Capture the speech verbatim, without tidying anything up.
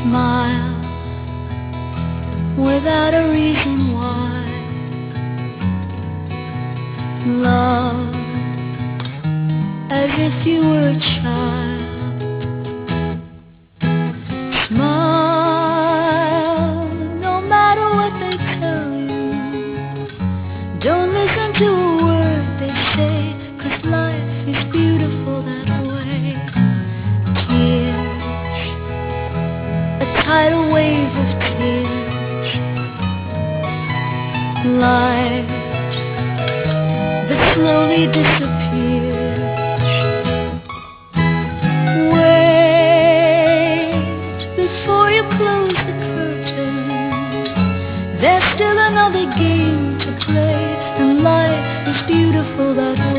smile without a reason why. Love as if you were a child. Smile no matter what they tell you. Don't listen to a word they say, 'cause life is beautiful that way. Tears, a tidal wave of tears. Life that slowly disappears. Wait before you close the curtain. There's still another game to play, and life is beautiful that way.